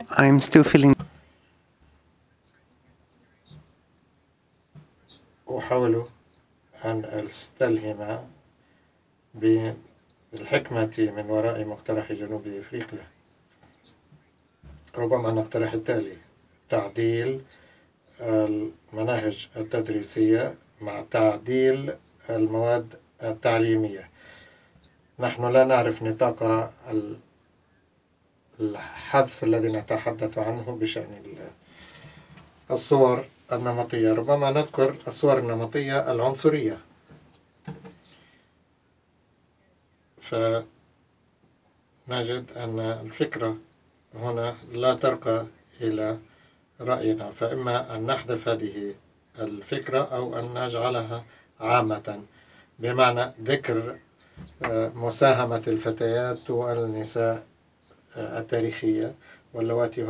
I'm still feeling. أحاول أن أستلهم بالحكمة من وراء مقترح جنوب أفريقيا. ربما نقترح التالي: تعديل المناهج التدريسية مع تعديل المواد التعليمية. نحن لا نعرف نطاق الحذف الذي نتحدث عنه بشأن الصور النمطية. ربما نذكر الصور النمطية العنصرية، فنجد أن الفكرة هنا لا ترقى إلى رأينا، فإما أن نحذف هذه الفكرة أو أن نجعلها عامة، بمعنى ذكر مساهمة الفتيات والنساء التاريخية واللواتي